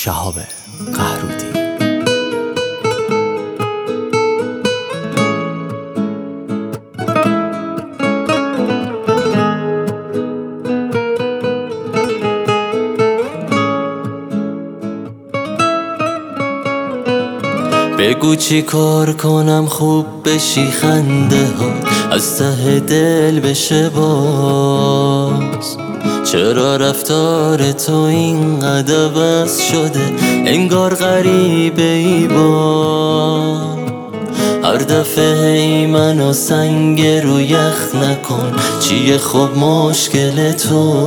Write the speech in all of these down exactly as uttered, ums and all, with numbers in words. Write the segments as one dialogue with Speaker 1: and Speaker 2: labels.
Speaker 1: شهاب قهرودی.
Speaker 2: بگو چی کار کنم خوب بشی خنده ها از ته دل بشه باز. چرا رفتار تو اینقدر بس شده انگار غریبه ای با. هر دفعه ای منو سنگ رو یخ نکن چیه خب مشکل تو.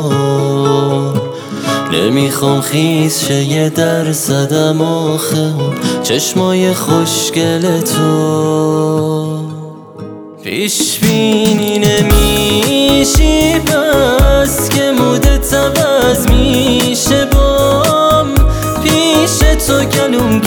Speaker 2: نمیخوام خیز شه یه در زدم آخه اون چشمای خوشگل تو. پیش بینی نمیشی پس که مودت عوض میشه بام. پیش تو گلوم